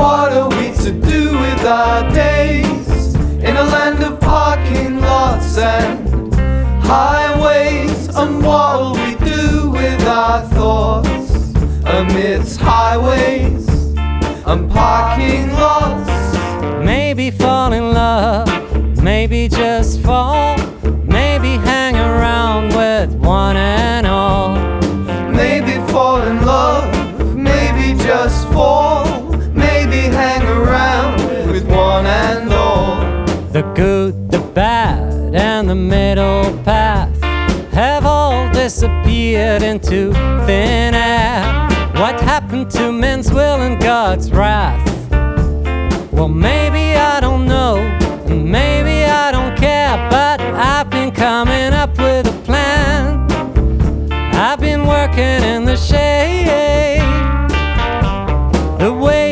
what are we to do with our days in a land of parking lots and highways? And what will we do with our thoughts amidst highways and parking lots? Maybe fall in love, maybe just fall, maybe hang around with one and all. Maybe fall in love, maybe just fall, maybe hang around with one and all. The good, the bad, and the middle path have all disappeared into thin air. What happened to men's will and God's wrath? Well, maybe